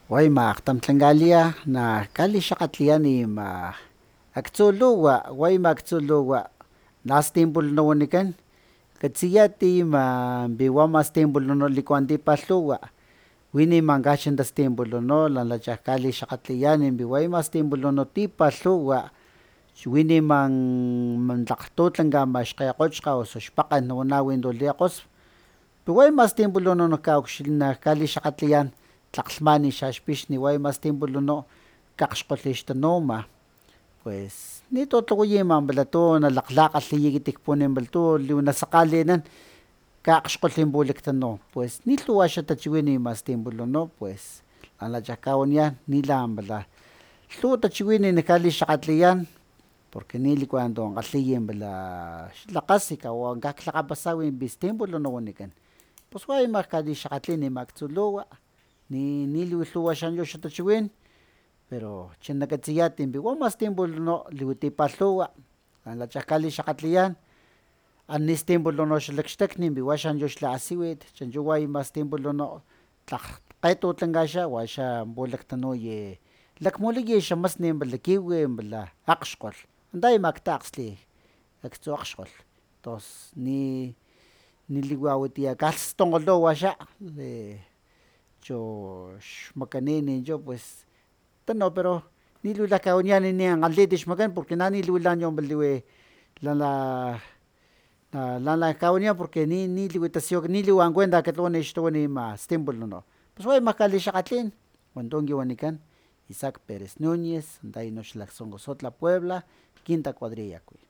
Wayma tamtlangalia na kali xakgatliyan ma aktsuluwa wayma aktsuluwa nastimpulhnawanikan katsiyati piwama stimpulhnu likuan tipalhuwa winima kaxan tastimpulhnu lanlachá kalixakgatliyan piwayma stimpulhnu tipalhuwa winima tlakgtutlanka maxkgekgochkga osu xpakgen nawana wintu likgosp piwayma stimpulhnu nakalixakgatliyan tlakglhman xaxpixni wayma stimpulhnu kakgxkgolhixtanuma pues nitu tlawayama pala tu nalakglakgalhiya ekiti kpuwan para tu liwana sakgalinan kakgxkgolhi pulaktanu pues nilhuwa xa tachiwin stimpulhnu pues lanlachá kawaniyan nilampala lhuwa tachiwin nakalixakgatliyan porque ni likuan tu kgalhiy pala xlakgasi kawau kaklhakgapasay pistimpulhnu wanikan pus wayma kalixakgatlin aktsuluwa ni liwilhuwa xanchu xa tachiwin pero chuna katsiyat piwama stimpulhnu liwi tipalhuwa lanlachá kalixakgatliyan ani stimpulhnu xalakxtakni piwa xanchu xla asiwit chanchu wayma stimpulhnu tlakg kgetutlanka xa waxa pulaktanuy lakmuliya xamasni pala kiwi pala akgxkgolh antaya ktaakgstli aktsu akgxkgolh tos ni liwa watiya kalhstonkgoluwa xa chu xmakanin chu pues tanu pero ni liwi kawaniyan ni kgalhit xmakan porque na ni liwi liwi lana kawaniyan porque ni liwi tasiyu ni liwan kuenta katlawani xtawan stimpulhnu pus wayma kalixakgatlin wantu kin wanikan Isaac Pérez Núñez antaya no xalakgtsonkosutla Puebla kinta cuadrilla.